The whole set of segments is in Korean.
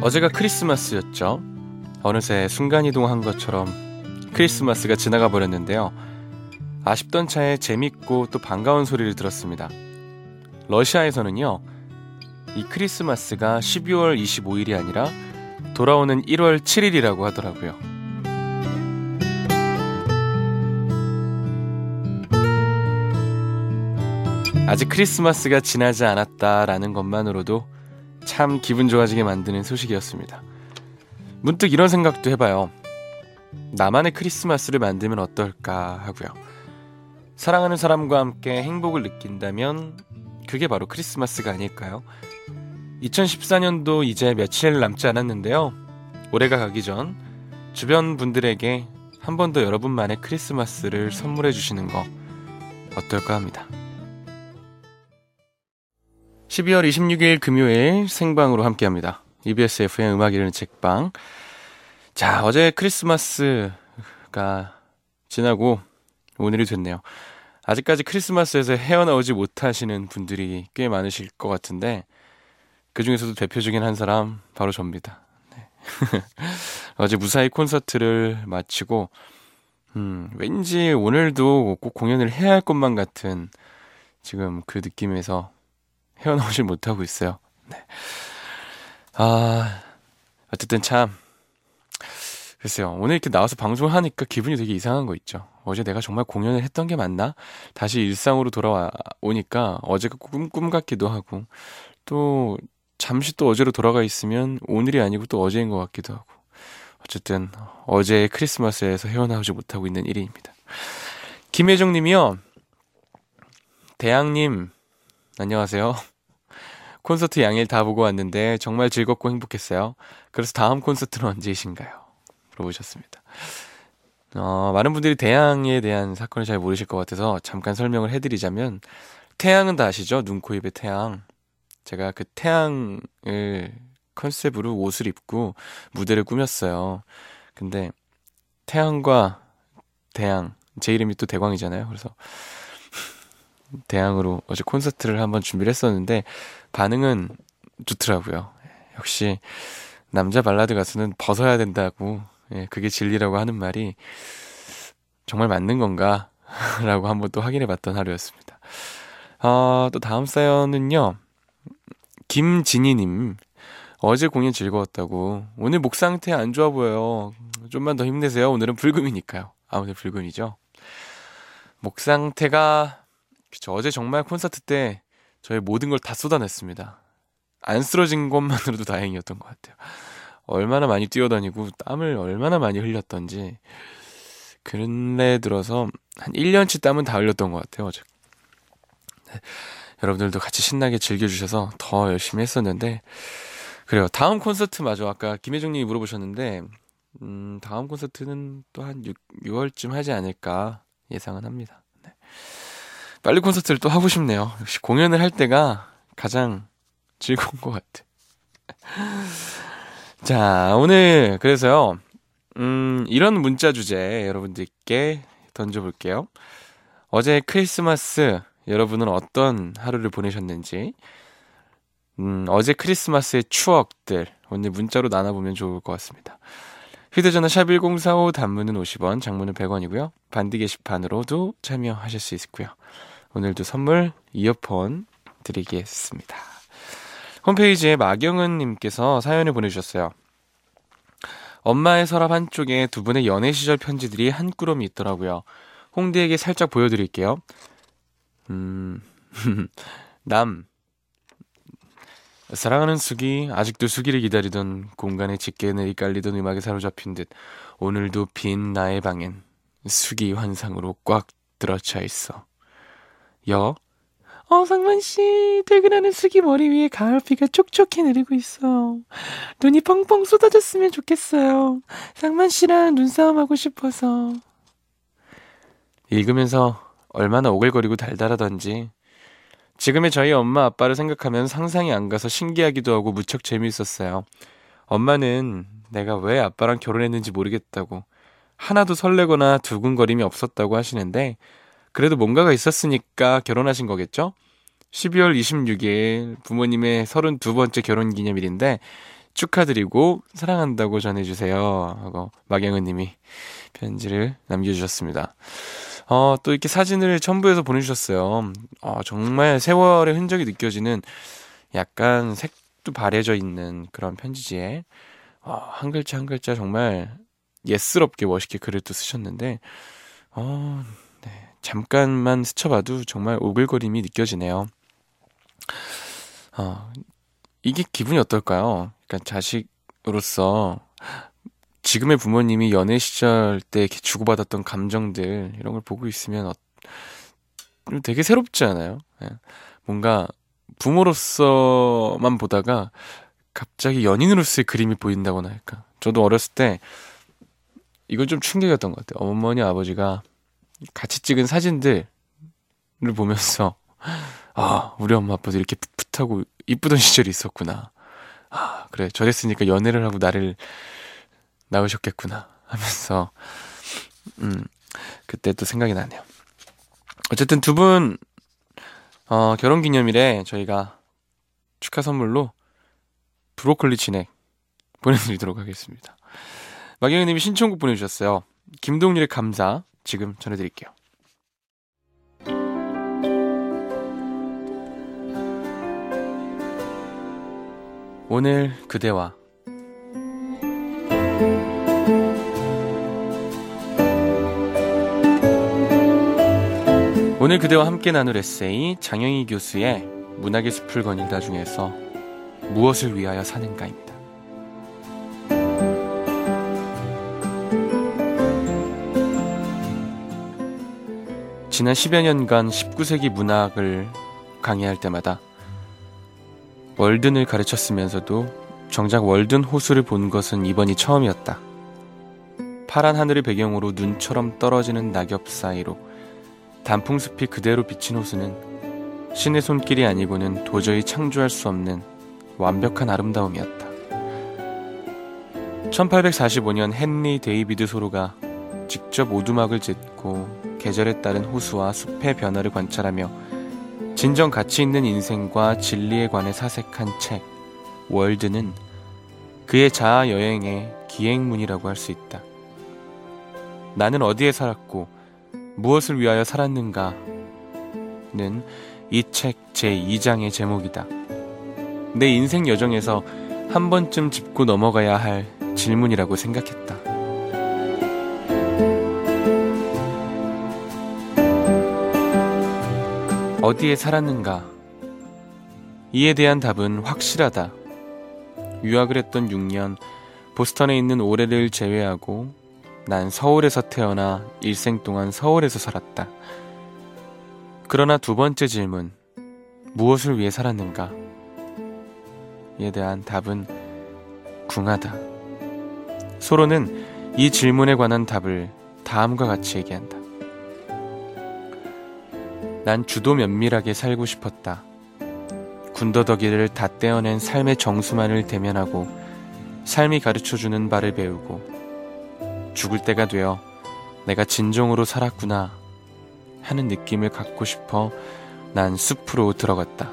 어제가 크리스마스였죠. 어느새 순간이동한 것처럼 크리스마스가 지나가 버렸는데요. 아쉽던 차에 재밌고 또 반가운 소리를 들었습니다. 러시아에서는요, 이 크리스마스가 12월 25일이 아니라 돌아오는 1월 7일이라고 하더라고요. 아직 크리스마스가 지나지 않았다라는 것만으로도 참 기분 좋아지게 만드는 소식이었습니다. 문득 이런 생각도 해봐요. 나만의 크리스마스를 만들면 어떨까 하고요. 사랑하는 사람과 함께 행복을 느낀다면 그게 바로 크리스마스가 아닐까요? 2014년도 이제 며칠 남지 않았는데요. 올해가 가기 전 주변 분들에게 한 번 더 여러분만의 크리스마스를 선물해 주시는 거 어떨까 합니다. 12월 26일 금요일 생방으로 함께합니다. EBS FM 음악 이르는 책방. 자, 어제 크리스마스가 지나고 오늘이 됐네요. 아직까지 크리스마스에서 헤어나오지 못하시는 분들이 꽤 많으실 것 같은데 그 중에서도 대표적인 한 사람 바로 접니다. 네. 어제 무사히 콘서트를 마치고 왠지 오늘도 꼭 공연을 해야 할 것만 같은 지금 그 느낌에서 헤어나오질 못하고 있어요. 네. 어쨌든 참 글쎄요, 오늘 이렇게 나와서 방송을 하니까 기분이 되게 이상한 거 있죠. 어제 내가 정말 공연을 했던 게 맞나? 다시 일상으로 돌아오니까 어제가 꿈 같기도 하고 또 잠시 또 어제로 돌아가 있으면 오늘이 아니고 또 어제인 것 같기도 하고 어쨌든 어제의 크리스마스에서 헤어나오지 못하고 있는 일입니다. 김혜정 님이요. 대양님 안녕하세요. 콘서트 양일 다 보고 왔는데 정말 즐겁고 행복했어요. 그래서 다음 콘서트는 언제이신가요? 물어보셨습니다. 많은 분들이 대양에 대한 사건을 잘 모르실 것 같아서 잠깐 설명을 해드리자면 태양은 다 아시죠? 눈, 코, 입의 태양. 제가 그 태양을 컨셉으로 옷을 입고 무대를 꾸몄어요. 근데 태양과 대양, 제 이름이 또 대광이잖아요. 그래서 대양으로 어제 콘서트를 한번 준비를 했었는데 반응은 좋더라고요. 역시 남자 발라드 가수는 벗어야 된다고, 그게 진리라고 하는 말이 정말 맞는 건가? 라고 한번 또 확인해봤던 하루였습니다. 또 다음 사연은요. 김진희님. 어제 공연 즐거웠다고. 오늘 목 상태 안 좋아 보여요. 좀만 더 힘내세요. 오늘은 불금이니까요. 오늘 불금이죠. 목 상태가 그쵸, 어제 정말 콘서트 때 저의 모든 걸 다 쏟아냈습니다. 안 쓰러진 것만으로도 다행이었던 것 같아요. 얼마나 많이 뛰어다니고 땀을 얼마나 많이 흘렸던지 근래 들어서 한 1년치 땀은 다 흘렸던 것 같아요. 어제. 네, 여러분들도 같이 신나게 즐겨주셔서 더 열심히 했었는데 그래요. 다음 콘서트 마저 아까 김혜정님이 물어보셨는데 다음 콘서트는 또 한 6월쯤 하지 않을까 예상은 합니다. 네. 빨리 콘서트를 또 하고 싶네요. 역시 공연을 할 때가 가장 즐거운 것 같아. 자, 오늘 그래서요. 이런 문자 주제 여러분들께 던져볼게요. 어제 크리스마스 여러분은 어떤 하루를 보내셨는지 어제 크리스마스의 추억들 오늘 문자로 나눠보면 좋을 것 같습니다. 휴대전화 샵 1045 단문은 50원 장문은 100원이고요. 반디 게시판으로도 참여하실 수 있고요. 오늘도 선물 이어폰 드리겠습니다. 홈페이지에 마경은님께서 사연을 보내주셨어요. 엄마의 서랍 한쪽에 두 분의 연애 시절 편지들이 한 꾸러미 있더라고요. 홍대에게 살짝 보여드릴게요. 남 사랑하는 수기 아직도 수기를 기다리던 공간에 짙게 내리깔리던 음악에 사로잡힌 듯 오늘도 빈 나의 방엔 수기 환상으로 꽉 들어차 있어. 상만씨 퇴근하는 수기 머리 위에 가을비가 촉촉히 내리고 있어. 눈이 펑펑 쏟아졌으면 좋겠어요. 상만씨랑 눈싸움하고 싶어서. 읽으면서 얼마나 오글거리고 달달하던지 지금의 저희 엄마 아빠를 생각하면 상상이 안 가서 신기하기도 하고 무척 재미있었어요. 엄마는 내가 왜 아빠랑 결혼했는지 모르겠다고 하나도 설레거나 두근거림이 없었다고 하시는데 그래도 뭔가가 있었으니까 결혼하신 거겠죠? 12월 26일 부모님의 32번째 결혼기념일인데 축하드리고 사랑한다고 전해주세요 하고 막영은 님이 편지를 남겨주셨습니다. 또 이렇게 사진을 첨부해서 보내주셨어요. 정말 세월의 흔적이 느껴지는 약간 색도 바래져 있는 그런 편지지에 한 글자 한 글자 정말 예스럽게 멋있게 글을 또 쓰셨는데 네, 잠깐만 스쳐봐도 정말 오글거림이 느껴지네요. 이게 기분이 어떨까요? 그러니까 자식으로서 지금의 부모님이 연애 시절 때 이렇게 주고받았던 감정들 이런 걸 보고 있으면 되게 새롭지 않아요? 예. 뭔가 부모로서만 보다가 갑자기 연인으로서의 그림이 보인다고나 할까. 저도 어렸을 때 이건 좀 충격이었던 것 같아요. 어머니 아버지가 같이 찍은 사진들을 보면서 우리 엄마 아빠도 이렇게 풋풋하고 이쁘던 시절이 있었구나. 그래 저랬으니까 연애를 하고 나를 낳으셨겠구나 하면서 그때 또 생각이 나네요. 어쨌든 두 분 결혼기념일에 저희가 축하 선물로 브로콜리 진액 보내드리도록 하겠습니다. 막영희님이 신청곡 보내주셨어요. 김동률의 감사 지금 전해드릴게요. 오늘 그대와 오늘 그대와 함께 나눌 에세이 장영희 교수의 문학의 숲을 거닐다 중에서 무엇을 위하여 사는가입니다. 지난 10여 년간 19세기 문학을 강의할 때마다 월든을 가르쳤으면서도 정작 월든 호수를 본 것은 이번이 처음이었다. 파란 하늘을 배경으로 눈처럼 떨어지는 낙엽 사이로 단풍숲이 그대로 비친 호수는 신의 손길이 아니고는 도저히 창조할 수 없는 완벽한 아름다움이었다. 1845년 헨리 데이비드 소로가 직접 오두막을 짓고 계절에 따른 호수와 숲의 변화를 관찰하며 진정 가치 있는 인생과 진리에 관해 사색한 책 월드는 그의 자아 여행의 기행문이라고 할 수 있다. 나는 어디에 살았고 무엇을 위하여 살았는가는 이 책 제2장의 제목이다. 내 인생 여정에서 한 번쯤 짚고 넘어가야 할 질문이라고 생각했다. 어디에 살았는가? 이에 대한 답은 확실하다. 유학을 했던 6년, 보스턴에 있는 올해를 제외하고 난 서울에서 태어나 일생 동안 서울에서 살았다. 그러나 두 번째 질문, 무엇을 위해 살았는가? 이에 대한 답은 궁하다. 소로는 이 질문에 관한 답을 다음과 같이 얘기한다. 난 주도 면밀하게 살고 싶었다. 군더더기를 다 떼어낸 삶의 정수만을 대면하고 삶이 가르쳐주는 바를 배우고 죽을 때가 되어 내가 진정으로 살았구나 하는 느낌을 갖고 싶어 난 숲으로 들어갔다.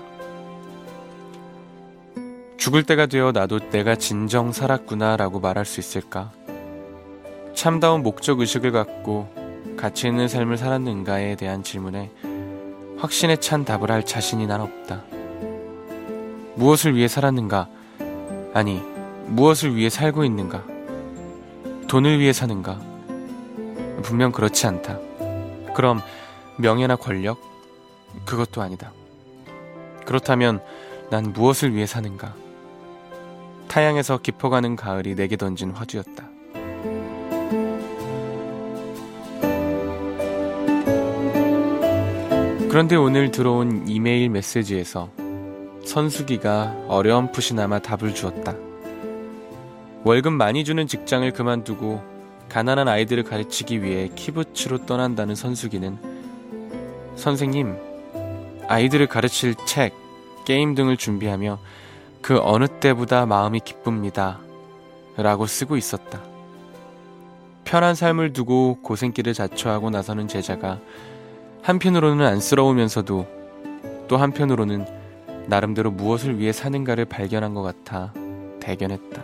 죽을 때가 되어 나도 내가 진정 살았구나 라고 말할 수 있을까? 참다운 목적의식을 갖고 가치 있는 삶을 살았는가에 대한 질문에 확신에 찬 답을 할 자신이 난 없다. 무엇을 위해 살았는가? 아니, 무엇을 위해 살고 있는가? 돈을 위해 사는가? 분명 그렇지 않다. 그럼 명예나 권력? 그것도 아니다. 그렇다면 난 무엇을 위해 사는가? 타양에서 깊어가는 가을이 내게 던진 화두였다. 그런데 오늘 들어온 이메일 메시지에서 선수기가 어렴풋이나마 답을 주었다. 월급 많이 주는 직장을 그만두고 가난한 아이들을 가르치기 위해 키부츠로 떠난다는 선수기는 선생님, 아이들을 가르칠 책, 게임 등을 준비하며 그 어느 때보다 마음이 기쁩니다 라고 쓰고 있었다. 편한 삶을 두고 고생길을 자처하고 나서는 제자가 한편으로는 안쓰러우면서도 또 한편으로는 나름대로 무엇을 위해 사는가를 발견한 것 같아 대견했다.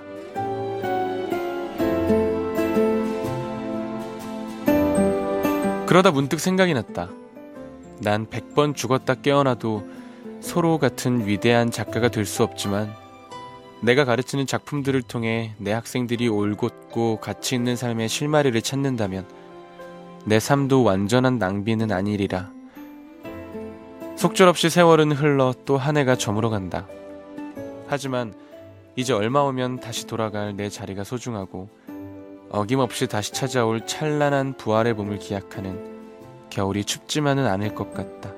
그러다 문득 생각이 났다. 난 100번 죽었다 깨어나도 서로 같은 위대한 작가가 될 수 없지만 내가 가르치는 작품들을 통해 내 학생들이 올곧고 가치 있는 삶의 실마리를 찾는다면 내 삶도 완전한 낭비는 아니리라. 속절없이 세월은 흘러 또 한 해가 저물어간다. 하지만 이제 얼마 오면 다시 돌아갈 내 자리가 소중하고 어김없이 다시 찾아올 찬란한 부활의 봄을 기약하는 겨울이 춥지만은 않을 것 같다.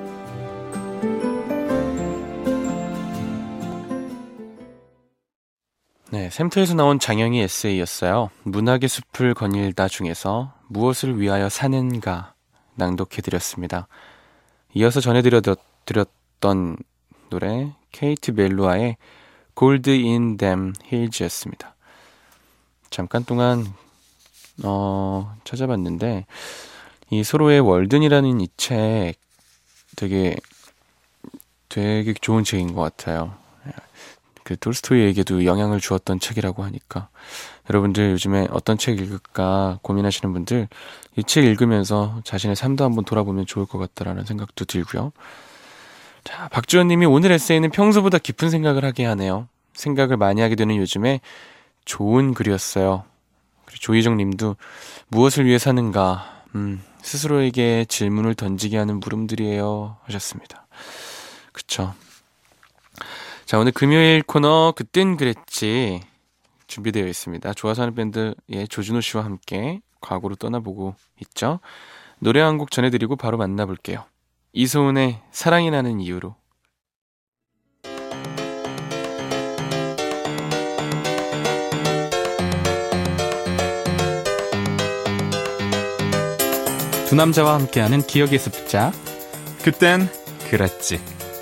네, 샘터에서 나온 장영희 에세이였어요. 문학의 숲을 거닐다 중에서 무엇을 위하여 사는가 낭독해드렸습니다. 이어서 전해드렸던 노래 케이트 멜로아의 Gold in Them Hills였습니다. 잠깐 동안 찾아봤는데 이 서로의 월든이라는 이 책 되게 좋은 책인 것 같아요. 그 톨스토이에게도 영향을 주었던 책이라고 하니까 여러분들 요즘에 어떤 책 읽을까 고민하시는 분들 이 책 읽으면서 자신의 삶도 한번 돌아보면 좋을 것 같다라는 생각도 들고요. 자, 박주연 님이 오늘 에세이는 평소보다 깊은 생각을 하게 하네요. 생각을 많이 하게 되는 요즘에 좋은 글이었어요. 그리고 조희정 님도 무엇을 위해 사는가 스스로에게 질문을 던지게 하는 물음들이에요 하셨습니다. 그쵸. 자, 오늘 금요일 코너 그땐 그랬지 준비되어 있습니다. 좋아서 하는 밴드의 조준호 씨와 함께 과거로 떠나보고 있죠. 노래 한 곡 전해드리고 바로 만나볼게요. 이소은의 사랑이 나는 이유로. 두 남자와 함께하는 기억의 습작 그땐 그랬지.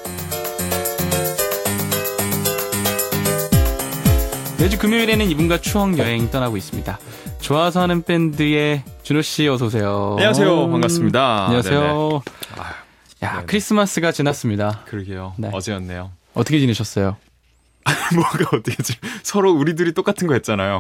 매주 금요일에는 이분과 추억 여행 떠나고 있습니다. 좋아서 하는 밴드의 준호 씨 어서 오세요. 안녕하세요. 반갑습니다. 안녕하세요. 야, 네네. 크리스마스가 지났습니다. 그러게요. 네. 어제였네요. 어떻게 지내셨어요? 뭐가 어떻게 서로 우리들이 똑같은 거 했잖아요.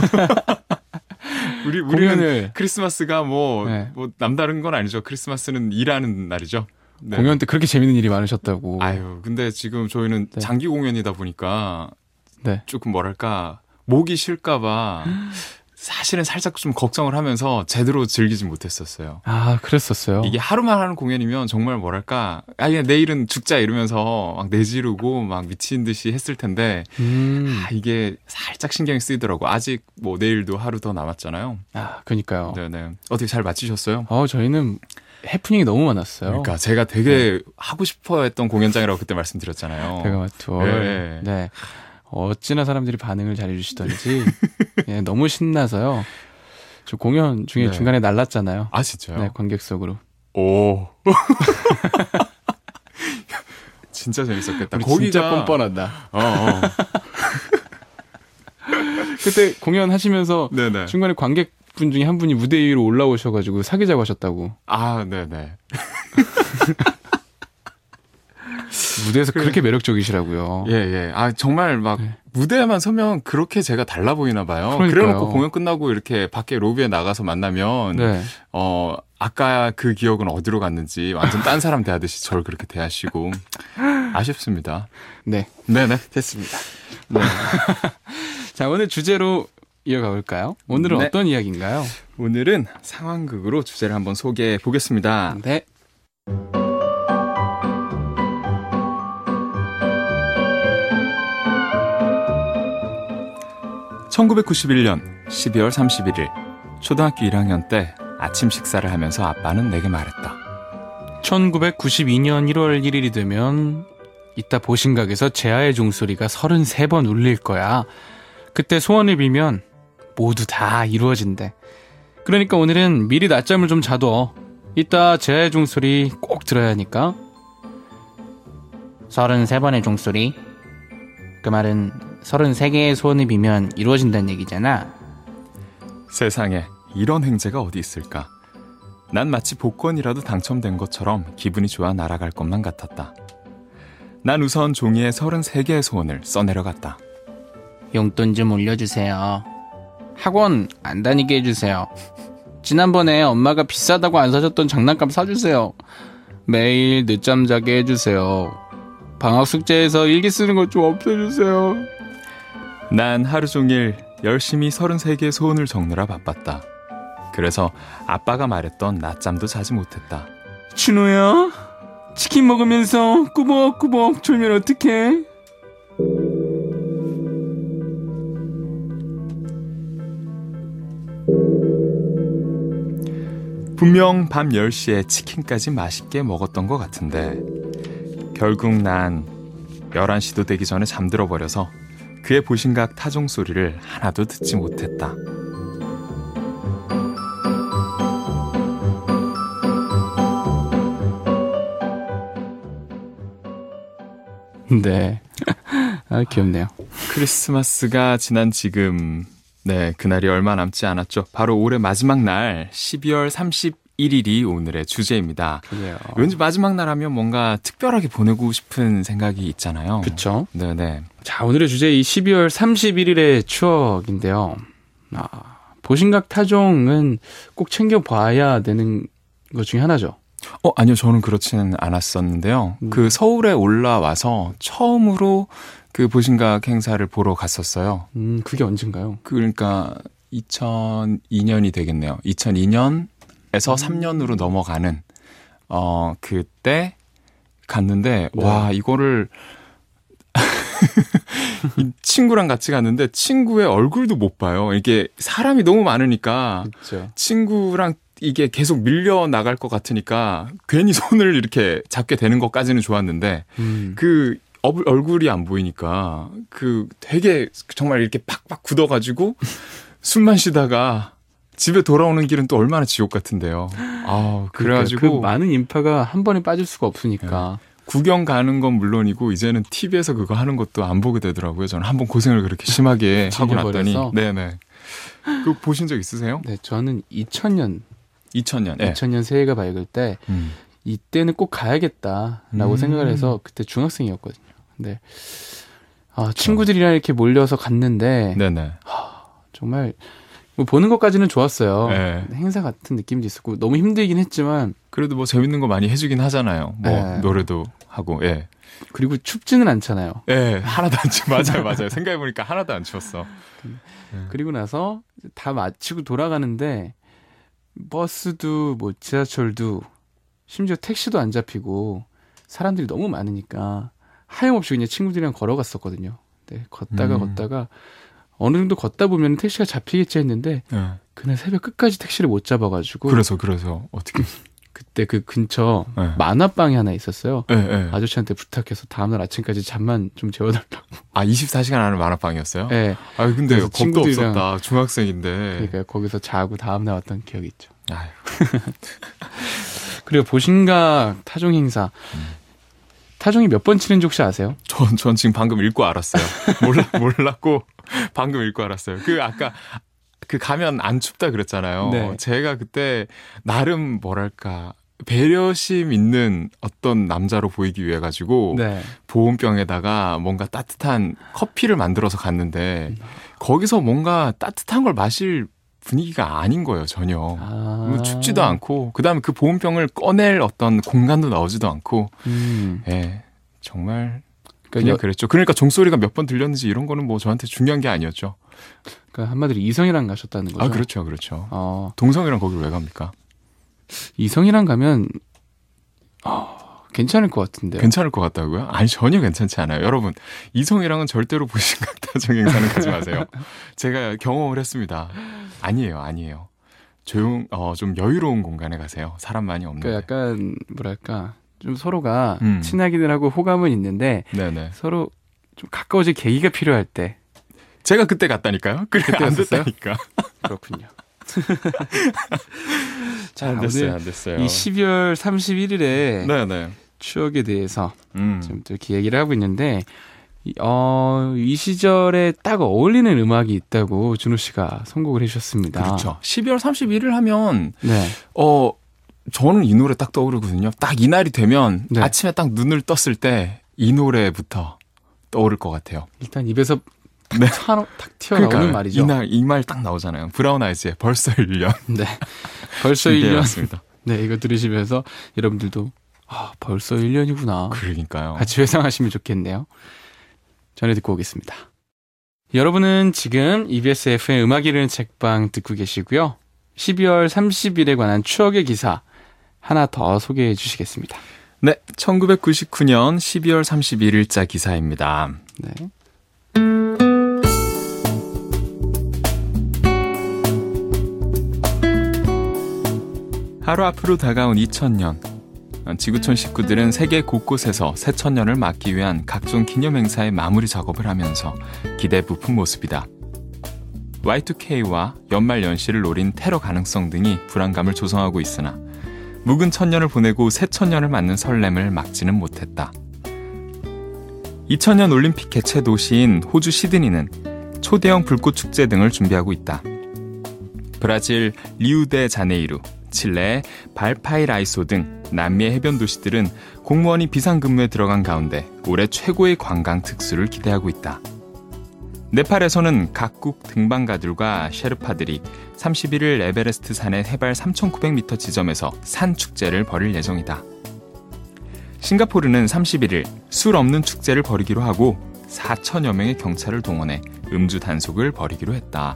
우리는 크리스마스가 뭐 남다른 건 아니죠. 크리스마스는 일하는 날이죠. 네. 공연 때 그렇게 재밌는 일이 많으셨다고. 아유, 근데 지금 저희는 네. 장기 공연이다 보니까 네. 조금 뭐랄까 목이 쉴까봐 사실은 살짝 좀 걱정을 하면서 제대로 즐기진 못했었어요. 아, 그랬었어요. 이게 하루만 하는 공연이면 정말 뭐랄까, 그냥 내일은 죽자 이러면서 막 내지르고 막 미친 듯이 했을 텐데, 이게 살짝 신경이 쓰이더라고. 아직 뭐 내일도 하루 더 남았잖아요. 아, 그러니까요. 네네. 어떻게 잘 마치셨어요? 저희는 해프닝이 너무 많았어요. 그러니까 제가 되게 하고 싶어 했던 공연장이라고 그때 말씀드렸잖아요. 베가마투얼. 네. 어찌나 사람들이 반응을 잘해주시던지 예, 너무 신나서요. 저 공연 중에 중간에 날랐잖아요. 아, 진짜요? 네, 관객석으로. 오. 진짜 재밌었겠다. 거기가 진짜 뻔뻔하다. 그때 공연하시면서 네네. 중간에 관객분 중에 한 분이 무대 위로 올라오셔가지고 사귀자고 하셨다고. 아, 네네. 무대에서 그렇게 매력적이시라고요. 예. 아, 정말 막 무대에만 서면 그렇게 제가 달라 보이나 봐요. 그래놓고 공연 끝나고 이렇게 밖에 로비에 나가서 만나면 아까 그 기억은 어디로 갔는지 완전 딴 사람 대하듯이 저를 그렇게 대하시고 아쉽습니다. 네. 네네. 됐습니다. 네. 자, 오늘 주제로 이어가 볼까요? 오늘은 어떤 이야기인가요? 오늘은 상황극으로 주제를 한번 소개해 보겠습니다. 네. 1991년 12월 31일 초등학교 1학년 때 아침 식사를 하면서 아빠는 내게 말했다. 1992년 1월 1일이 되면 이따 보신각에서 제아의 종소리가 33번 울릴 거야. 그때 소원을 빌면 모두 다 이루어진대. 그러니까 오늘은 미리 낮잠을 좀 자둬. 이따 제아의 종소리 꼭 들어야 하니까. 33번의 종소리? 그 말은 33개의 소원을 빌면 이루어진다는 얘기잖아. 세상에 이런 행제가 어디 있을까. 난 마치 복권이라도 당첨된 것처럼 기분이 좋아 날아갈 것만 같았다. 난 우선 종이에 33개의 소원을 써내려갔다. 용돈 좀 올려주세요. 학원 안 다니게 해주세요. 지난번에 엄마가 비싸다고 안 사줬던 장난감 사주세요. 매일 늦잠 자게 해주세요. 방학 숙제에서 일기 쓰는 것 좀 없애주세요. 난 하루 종일 열심히 33개의 소원을 적느라 바빴다. 그래서 아빠가 말했던 낮잠도 자지 못했다. 준호야, 치킨 먹으면서 꾸벅꾸벅 졸면 어떡해? 분명 밤 10시에 치킨까지 맛있게 먹었던 것 같은데 결국 난 11시도 되기 전에 잠들어 버려서 그의 보신각 타종 소리를 하나도 듣지 못했다. 네. 아, 귀엽네요. 크리스마스가 지난 지금 그날이 얼마 남지 않았죠. 바로 올해 마지막 날 12월 31일이 오늘의 주제입니다. 그래요. 왠지 마지막 날 하면 뭔가 특별하게 보내고 싶은 생각이 있잖아요. 그렇죠. 네네. 자, 오늘의 주제 이 12월 31일의 추억인데요. 보신각 타종은 꼭 챙겨봐야 되는 것 중에 하나죠. 아니요. 저는 그렇지는 않았었는데요. 그 서울에 올라와서 처음으로 그 보신각 행사를 보러 갔었어요. 그게 언젠가요? 그러니까 2002년이 되겠네요. 2002년에서 3년으로 넘어가는 그때 갔는데 네. 와 이거를 친구랑 같이 갔는데 친구의 얼굴도 못 봐요. 이게 사람이 너무 많으니까 그렇죠. 친구랑 이게 계속 밀려 나갈 것 같으니까 괜히 손을 이렇게 잡게 되는 것까지는 좋았는데 그 얼굴이 안 보이니까 그 되게 정말 이렇게 팍팍 굳어가지고 숨만 쉬다가 집에 돌아오는 길은 또 얼마나 지옥 같은데요. 그래가지고 그 많은 인파가 한 번에 빠질 수가 없으니까. 네. 구경 가는 건 물론이고 이제는 TV에서 그거 하는 것도 안 보게 되더라고요. 저는 한번 고생을 그렇게 심하게 하고 났더니. 네네. 그거 보신 적 있으세요? 네, 저는 2000년 네. 2000년 새해가 밝을 때 이때는 꼭 가야겠다라고 생각을 해서 그때 중학생이었거든요. 근데 친구들이랑 이렇게 몰려서 갔는데 네네. 정말 뭐 보는 것까지는 좋았어요. 네. 행사 같은 느낌도 있었고 너무 힘들긴 했지만 그래도 뭐 재밌는 거 많이 해주긴 하잖아요. 뭐 네. 노래도 하고. 예. 그리고 춥지는 않잖아요. 예, 하나도 안 추워. 맞아요. 생각해보니까 하나도 안 추웠어. 그리고 나서 다 마치고 돌아가는데 버스도 뭐 지하철도 심지어 택시도 안 잡히고 사람들이 너무 많으니까 하염없이 그냥 친구들이랑 걸어갔었거든요. 네, 걷다가 어느 정도 걷다 보면 택시가 잡히겠지 했는데 그날 새벽 끝까지 택시를 못 잡아가지고 그래서 어떻게 그때 그 근처 만화방이 하나 있었어요. 네. 아저씨한테 부탁해서 다음날 아침까지 잠만 좀 재워달라고. 24시간 하는 만화방이었어요? 네. 근데 겁도 없었다. 중학생인데. 그러니까 거기서 자고 다음날 왔던 기억이 있죠. 아유. 그리고 보신각 타종 행사. 타종이 몇 번 치는지 혹시 아세요? 전 지금 방금 읽고 알았어요. 몰랐고 방금 읽고 알았어요. 아까 가면 안 춥다 그랬잖아요. 네. 제가 그때 나름 뭐랄까 배려심 있는 어떤 남자로 보이기 위해 가지고 네. 보온병에다가 뭔가 따뜻한 커피를 만들어서 갔는데 거기서 뭔가 따뜻한 걸 마실 분위기가 아닌 거예요, 전혀. 뭐 춥지도 않고 그다음에 그 보온병을 꺼낼 어떤 공간도 나오지도 않고 예, 정말 그냥 그랬죠. 그러니까 종소리가 몇 번 들렸는지 이런 거는 뭐 저한테 중요한 게 아니었죠. 그러니까 한마디로 이성이랑 가셨다는 거죠? 그렇죠. 동성이랑 거기를 왜 갑니까? 이성이랑 가면 괜찮을 것 같은데요. 괜찮을 것 같다고요? 아니 전혀 괜찮지 않아요. 여러분 이성이랑은 절대로 보신각 타종 행사는 가지 마세요. 제가 경험을 했습니다. 아니에요. 좀 여유로운 공간에 가세요. 사람 많이 없는데. 그러니까 약간 뭐랄까 좀 서로가 친하기는 하고 호감은 있는데 네네. 서로 좀 가까워질 계기가 필요할 때. 제가 그때 갔다니까요. 그때 안 됐다니까. 그렇군요. 자, 안 됐어요. 이 12월 31일에 네네. 추억에 대해서 좀 이렇게 얘기를 하고 있는데 이 시절에 딱 어울리는 음악이 있다고 준호 씨가 선곡을 해주셨습니다. 그렇죠. 12월 31일 하면 네. 저는 이 노래 딱 떠오르거든요. 딱 이 날이 되면 네. 아침에 딱 눈을 떴을 때 이 노래부터 떠오를 것 같아요. 일단 입에서 네. 탁 튀어나오는 말이죠. 이 말 딱 나오잖아요. 브라운 아이즈의 벌써 1년. 네. 벌써 1년. 맞습니다. 네, 이거 들으시면서 여러분들도 벌써 1년이구나. 그러니까요. 같이 회상하시면 좋겠네요. 전해 듣고 오겠습니다. 여러분은 지금 EBS FM 음악 이르는 책방 듣고 계시고요. 12월 30일에 관한 추억의 기사 하나 더 소개해 주시겠습니다. 네, 1999년 12월 31일자 기사입니다. 네. 하루 앞으로 다가온 2000년. 지구촌 식구들은 세계 곳곳에서 새천년을 맞기 위한 각종 기념행사의 마무리 작업을 하면서 기대 부푼 모습이다. Y2K와 연말연시를 노린 테러 가능성 등이 불안감을 조성하고 있으나 묵은 천년을 보내고 새천년을 맞는 설렘을 막지는 못했다. 2000년 올림픽 개최 도시인 호주 시드니는 초대형 불꽃 축제 등을 준비하고 있다. 브라질 리우데자네이루, 칠레의 발파이라이소 등 남미의 해변 도시들은 공무원이 비상근무에 들어간 가운데 올해 최고의 관광 특수를 기대하고 있다. 네팔에서는 각국 등반가들과 셰르파들이 31일 에베레스트 산의 해발 3,900m 지점에서 산축제를 벌일 예정이다. 싱가포르는 31일 술 없는 축제를 벌이기로 하고 4천여 명의 경찰을 동원해 음주 단속을 벌이기로 했다.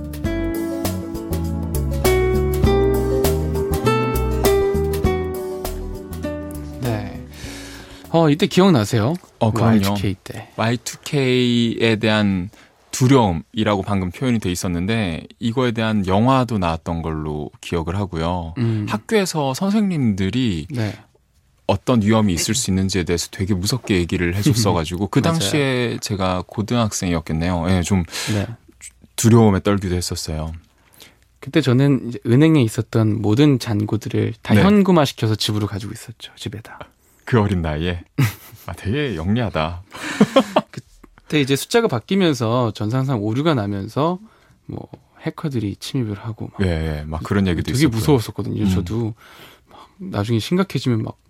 네. 이때 기억나세요? 그럼요. Y2K 때. Y2K에 대한 두려움이라고 방금 표현이 돼 있었는데 이거에 대한 영화도 나왔던 걸로 기억을 하고요. 학교에서 선생님들이 네. 어떤 위험이 있을 수 있는지에 대해서 되게 무섭게 얘기를 해줬어가지고 그 당시에 제가 고등학생이었겠네요. 네, 좀 네. 두려움에 떨기도 했었어요. 그때 저는 이제 은행에 있었던 모든 잔고들을 다 네. 현금화시켜서 집으로 가지고 있었죠. 집에다. 그 어린 나이에? 되게 영리하다. 그때 이제 숫자가 바뀌면서 전산상 오류가 나면서 뭐 해커들이 침입을 하고 막, 예, 막 그런 얘기도 되게 있었고요. 무서웠었거든요. 저도 막 나중에 심각해지면 막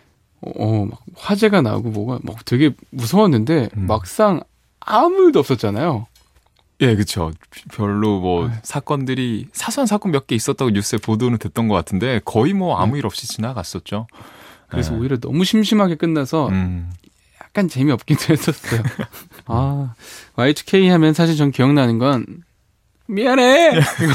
화재가 나고 뭐가 막 되게 무서웠는데 막상 아무 일도 없었잖아요. 예, 그렇죠. 별로 뭐 사건들이 사소한 사건 몇 개 있었다고 뉴스에 보도는 됐던 것 같은데 거의 뭐 아무 일 없이 지나갔었죠. 그래서 오히려 너무 심심하게 끝나서 약간 재미없기도 했었어요. Y2K 하면 사실 전 기억나는 건 미안해.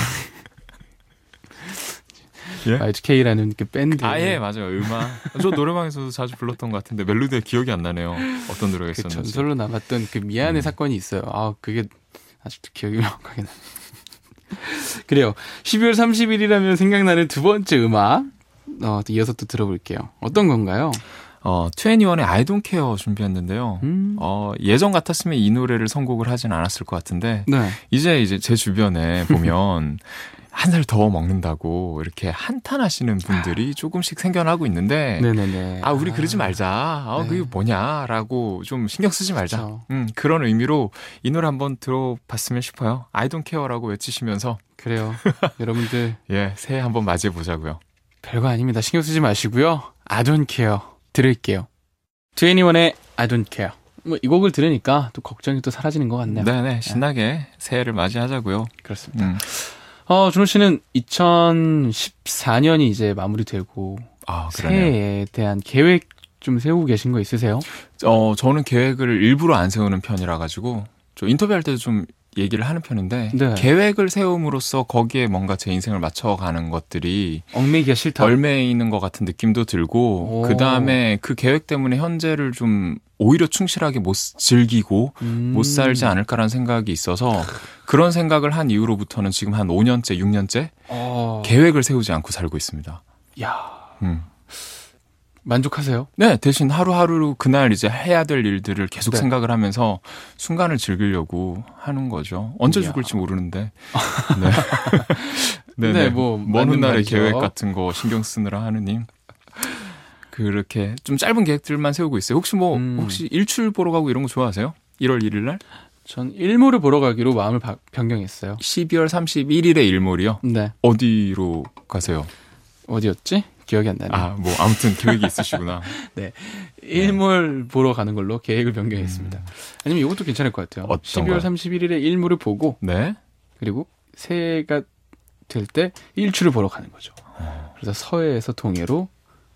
예? Y2K라는 그 밴드. 예, 맞아요. 음악. 저 노래방에서도 자주 불렀던 것 같은데 멜로디가 기억이 안 나네요. 어떤 노래가 있었는지. 전설로 남았던 그 미안해 사건이 있어요. 그게 아직도 기억이 명확하게 나네요. 그래요. 12월 30일이라면 생각나는 두 번째 음악. 이어서 또 들어볼게요. 어떤 건가요? 21의 I Don't Care 준비했는데요. 예전 같았으면 이 노래를 선곡을 하진 않았을 것 같은데 네. 이제 제 주변에 보면 한 살 더 먹는다고 이렇게 한탄하시는 분들이 조금씩 생겨나고 있는데 네네네. 우리 그러지 말자. 네. 그게 뭐냐라고 좀 신경 쓰지 말자. 그렇죠. 그런 의미로 이 노래 한번 들어봤으면 싶어요. I Don't Care라고 외치시면서 그래요. 여러분들 새해 한번 맞이해 보자고요. 별거 아닙니다. 신경 쓰지 마시고요. I Don't Care 들을게요. 21의 I Don't Care. 이 곡을 들으니까 또 걱정이 또 사라지는 것 같네요. 네네. 신나게 새해를 맞이하자고요. 그렇습니다. 준호 씨는 2014년이 이제 마무리되고 새해에 대한 계획 좀 세우고 계신 거 있으세요? 저는 계획을 일부러 안 세우는 편이라 가지고 저 인터뷰할 때도 좀 얘기를 하는 편인데 네. 계획을 세움으로써 거기에 뭔가 제 인생을 맞춰가는 것들이 얽매이기가 싫다. 얽매이는 것 같은 느낌도 들고 그다음에 그 계획 때문에 현재를 좀 오히려 충실하게 못 즐기고 못 살지 않을까라는 생각이 있어서 그런 생각을 한 이후로부터는 지금 한 5년째, 6년째 계획을 세우지 않고 살고 있습니다. 야, 만족하세요? 네, 대신 하루하루 그날 이제 해야 될 일들을 계속 생각을 하면서 순간을 즐기려고 하는 거죠. 언제 죽을지 모르는데. 네, 먼 훗날의 계획 같은 거 신경 쓰느라 하느님. 그렇게 좀 짧은 계획들만 세우고 있어요. 혹시 일출 보러 가고 이런 거 좋아하세요? 1월 1일 날? 전 일몰을 보러 가기로 마음을 변경했어요. 12월 31일에 일몰이요? 네. 어디로 가세요? 어디였지? 기억이 안 나네요. 뭐 아무튼 계획이 있으시구나. 네. 일몰 보러 가는 걸로 계획을 변경했습니다. 아니면 이것도 괜찮을 것 같아요. 12월 31일에 일몰을 보고 네. 그리고 새해가 될 때 일출을 보러 가는 거죠. 그래서 서해에서 동해로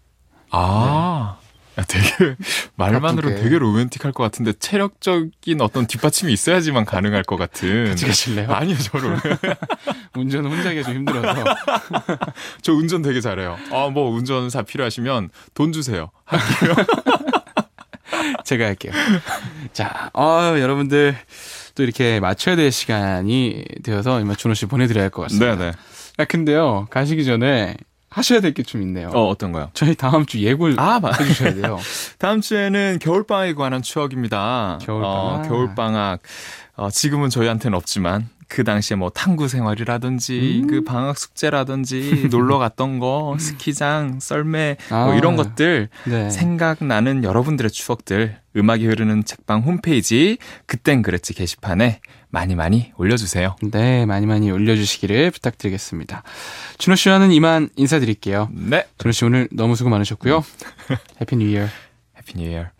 야, 되게 말만으로 되게 로맨틱할 것 같은데 체력적인 어떤 뒷받침이 있어야지만 가능할 것 같은. 같이 가실래요? 아니요, 저는 운전은 혼자 하기가 좀 힘들어서. 저 운전 되게 잘해요. 뭐 운전사 필요하시면 돈 주세요. 할게요. 제가 할게요. 자, 여러분들 또 이렇게 맞춰야 될 시간이 되어서 이만 준호 씨 보내드려야 할 것 같습니다. 네네. 근데요, 가시기 전에 하셔야 될 게 좀 있네요. 어떤 거요? 저희 다음 주 예고를 해주셔야 돼요. 다음 주에는 겨울방학에 관한 추억입니다. 겨울방학. 지금은 저희한테는 없지만 그 당시에 뭐 탐구 생활이라든지 그 방학 숙제라든지 놀러 갔던 거, 스키장, 썰매 뭐 이런 것들 네. 생각나는 여러분들의 추억들 음악이 흐르는 책방 홈페이지 그땐 그랬지 게시판에 많이 올려주세요. 네, 많이 올려주시기를 부탁드리겠습니다. 준호 씨와는 이만 인사드릴게요. 네. 준호 씨 오늘 너무 수고 많으셨고요. 해피 뉴 이어. 해피 뉴 이어.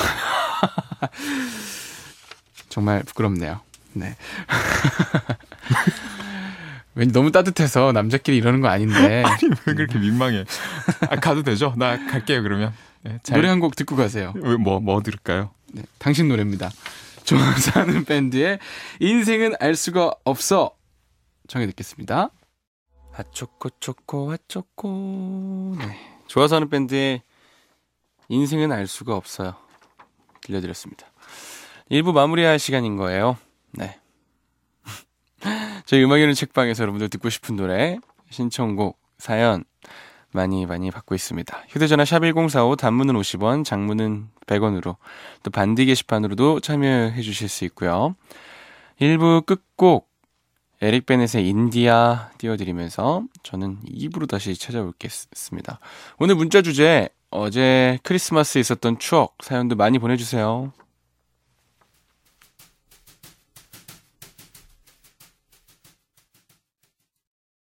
정말 부끄럽네요. 네. 왠지 너무 따뜻해서 남자끼리 이러는 거 아닌데. 아니, 왜 그렇게 민망해. 가도 되죠? 나 갈게요, 그러면. 네, 노래 한 곡 듣고 가세요. 뭐 들을까요? 네, 당신 노래입니다. 좋아서 하는 밴드의 인생은 알 수가 없어. 정해 듣겠습니다. 핫초코. 네. 좋아서 하는 밴드의 인생은 알 수가 없어요. 들려드렸습니다. 1부 마무리할 시간인 거예요. 네. 저희 음악이는 책방에서 여러분들 듣고 싶은 노래, 신청곡, 사연 많이 받고 있습니다. 휴대전화 샵1045 단문은 50원, 장문은 100원으로 또 반디 게시판으로도 참여해 주실 수 있고요. 1부 끝곡 에릭 베넷의 인디아 띄워드리면서 저는 2부로 다시 찾아올겠습니다. 오늘 문자 주제 어제 크리스마스에 있었던 추억 사연도 많이 보내주세요.